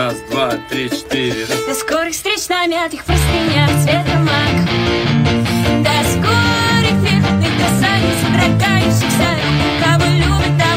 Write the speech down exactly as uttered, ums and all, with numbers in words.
Раз, два, три, четыре. До скорых встреч на мятых простынях цвета мак. До скорых верных касаний, содрогающихся рук, кого любят.